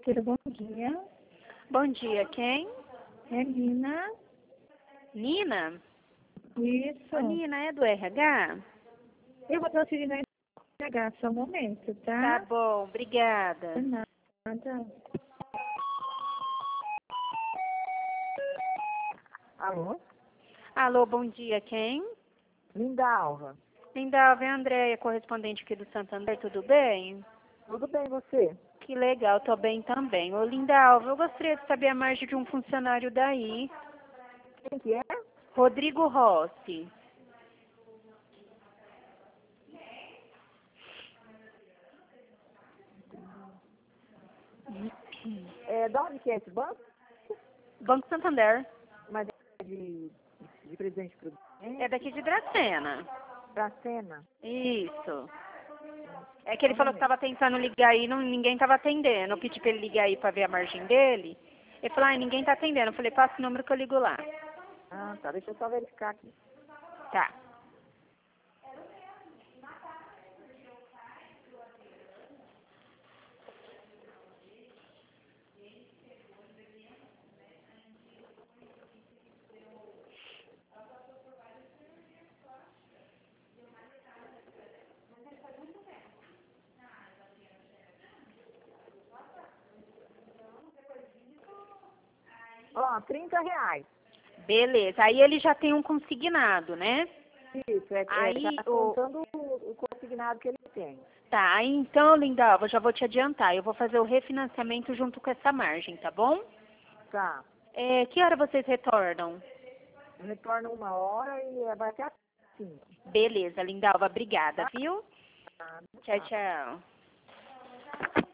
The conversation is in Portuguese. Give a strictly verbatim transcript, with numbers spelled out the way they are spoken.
financeira, bom dia. Bom dia, quem? É Nina. Nina? Isso. Ô, Nina, é do R H? Eu vou transferir na R H só um momento, Tá tá? bom, obrigada. De nada. Alô? Alô, bom dia, quem? Lindalva. Lindalva, é a Andréia, correspondente aqui do Santander, tudo bem? Tudo bem, você? Que legal, tô bem também. Ô, Lindalva, eu gostaria de saber a margem de um funcionário daí. Quem que é? Rodrigo Rossi. É, de onde que é esse banco? Banco Santander. Mas é de, de Presidente Prudente? É daqui de Dracena. Dracena? Isso. É que ele falou que estava tentando ligar aí, não, ninguém estava atendendo. Eu pedi para ele ligar aí para ver a margem dele. Ele falou, ah, ninguém está atendendo. Eu falei, passa o número que eu ligo lá. Ah, tá. Deixa eu só verificar aqui. Tá. Ó, trinta reais. Beleza. Aí ele já tem um consignado, né? Isso, é, é Aí tá o... contando o, o consignado que ele tem. Tá, aí então, Lindalva, eu já vou te adiantar. Eu vou fazer o refinanciamento junto com essa margem, tá bom? Tá. É, que hora vocês retornam? Retorna uma hora e é, vai até às cinco. Beleza, Lindalva, obrigada, Tá? viu? Tá. Tchau, tchau.